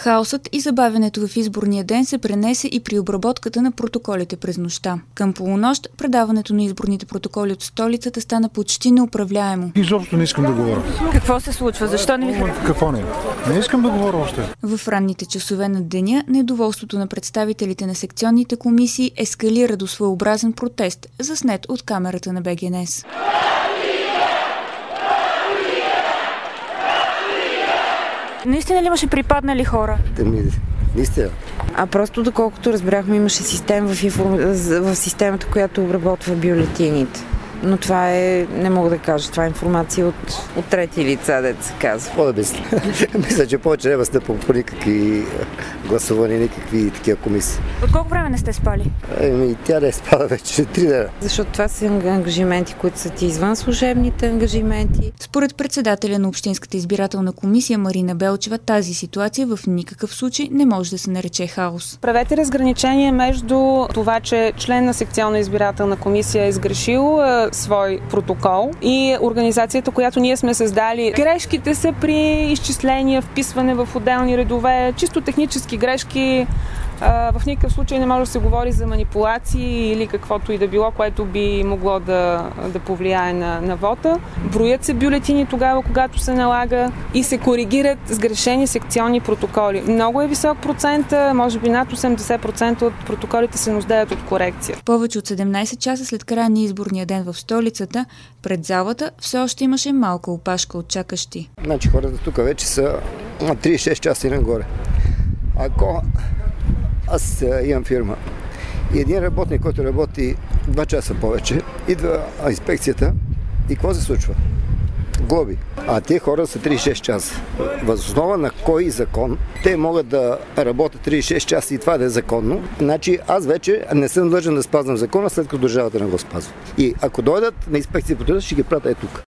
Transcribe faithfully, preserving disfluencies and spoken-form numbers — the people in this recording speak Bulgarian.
Хаосът и забавянето в изборния ден се пренесе и при обработката на протоколите през нощта. Към полунощ предаването на изборните протоколи от столицата стана почти неуправляемо. Изобщо не искам да говоря. Какво се случва? Защо не ви харесва? Какво не? Не искам да говоря още. В ранните часове на деня недоволството на представителите на секционните комисии ескалира до своеобразен протест, заснет от камерата на БГНЕС. Наистина ли имаше припаднали хора? Да ми, наистина. А просто доколкото разбрахме, имаше система в, информ... в системата, която обработва бюлетините. Но това е, не мога да кажа, това е информация от, от трети лица, дето се казва. Какво да мисля? Мисля, че повече няма стъпвам по никакви гласувания, никакви такива комисии. От колко време не сте спали? Еми, тя не е спала вече три дена. Защото това са ангажименти, които са ти извън служебните ангажименти. Според председателя на Общинската избирателна комисия Марина Белчева, тази ситуация в никакъв случай не може да се нарече хаос. Правете разграничение между това, че член на секционна избирателна комисия е сгрешил свой протокол и организацията, която ние сме създали. Грешките са при изчисления, вписване в отделни редове, чисто технически грешки. В никакъв случай не може да се говори за манипулации или каквото и да било, което би могло да, да повлияе на, на вота. Броят се бюлетини тогава, когато се налага и се коригират сгрешени секционни протоколи. Много е висок процент, може би над осемдесет процента от протоколите се нуждаят от корекция. Повече от седемнайсет часа след края на изборния ден в столицата, пред залата все още имаше малка опашка от чакащи. Значи хората тук вече са трийсет и шест часа и нагоре. Ако аз имам фирма и един работник, който работи два часа повече, идва инспекцията и какво се случва? Глоби. А те хора са трийсет и шест часа. Въз основа на кой закон те могат да работят трийсет и шест часа и това да е законно? Значи аз вече не съм длъжен да спазвам закона, след като държавата не го спазва. И ако дойдат на инспекция по труда, ще ги пратя е тук.